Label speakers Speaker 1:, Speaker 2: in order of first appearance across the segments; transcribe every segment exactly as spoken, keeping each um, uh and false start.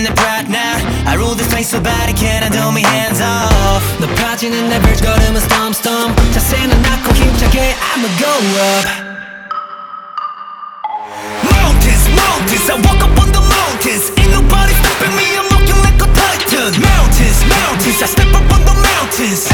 Speaker 1: 내 pride now. I rule this place so bad it can't undo me, hands off. 높아지는 내 bridge 걸음은 storm storm. 자세는 낮고 힘차게 I'ma go up. Mountains, mountains, I walk up on the mountains. Ain't nobody stopping me, I'm walking like a titan. Mountains, mountains, I step up on the mountains.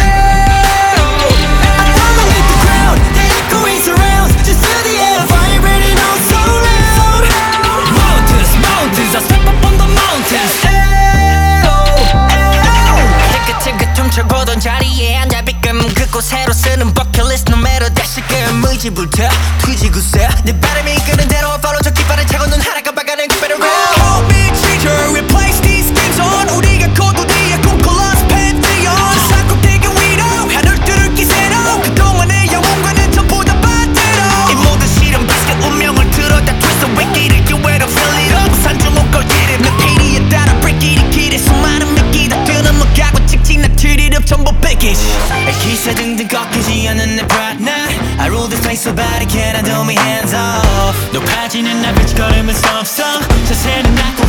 Speaker 1: 고던 자리에 앉아 비끔 그곳으로 쓰는 버킷리스트 no matter 다시금 의지불태 뒤지구세 내 바람이 이끄는 대로 follow 저 깃발을 차고 눈 하나 깜빡하는 그 better round Call me teacher, replace these things on 우리가 고도디에 꿈꿔 lost pantheon 저 산꼭대기 위로 하늘 뚫을 기세로 그동안의 영혼과는 전부 다 반대로 이 모든 실험 비슷한 운명을 들어 다 twist 위기를 기회로 fill it up 산중 옷걸 이름 내 페이리에 따라 break it 이 길에 수많은 미끼 다 뛰어넘어가고 찍찍 나 트리를 전부 package 기세 등등 꺾이지 않는 내 pride now I rule this place so bad it can't undo me, hands off 높아지는 날 빛 걸음은 썸썸 자세는 낮고